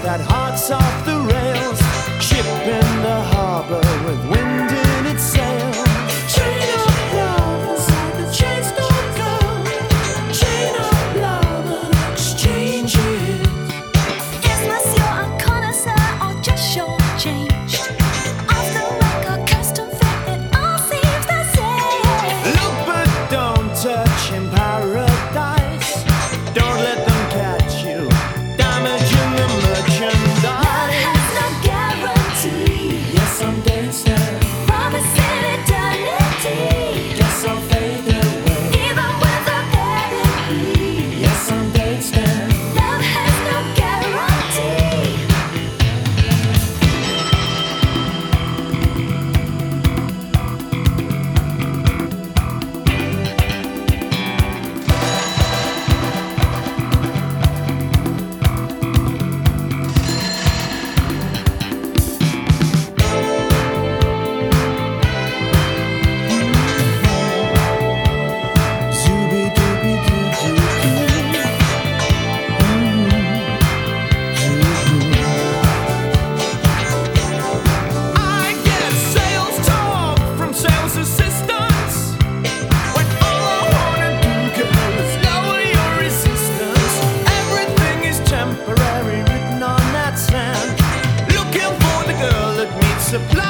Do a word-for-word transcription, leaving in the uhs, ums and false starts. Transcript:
that heart's off the rails. Ship in the harbor with wind in its sails. Chain of love inside the chains don't go. Chain of love and exchanges. Is monsieur a connoisseur or just short-changed? Off the record, custom fit, it all seems the same. Look but don't touch in paradise. Don't let them catch you damaging the merchandise. Has no guarantee. Yes, I'm dancing. Promising eternity. Yes, I'll fade away. Even with a guarantee. Yes, I'm dancing. Love has no guarantee. I get sales talk from sales assistants. When all I wanna do, girl, is lower your resistance. Everything is temporary, written on that sand. Looking for the girl that meets the plan.